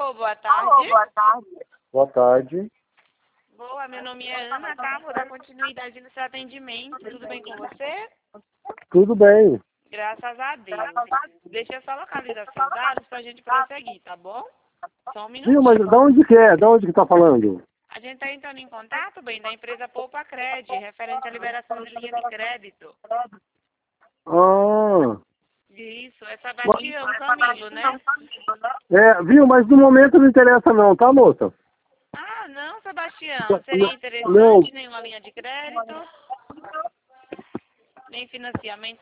Alô, boa tarde. Boa tarde. Boa, meu nome é Ana, tá? Vou dar continuidade no seu atendimento. Tudo bem com você? Tudo bem. Graças a Deus. Deixa eu só localizar seus dados pra gente prosseguir, tá bom? Só um Viu, mas minutinho. da onde que é? Da onde que tá falando? A gente tá entrando em contato, bem, da empresa Poupa Cred, referente à liberação de linha de crédito. Ah. Isso, é Sebastião Camilo, né? Viu, mas no momento não interessa não, tá, moça? Ah, não, Sebastião. Seria Não. interessante nenhuma linha de crédito, nem financiamento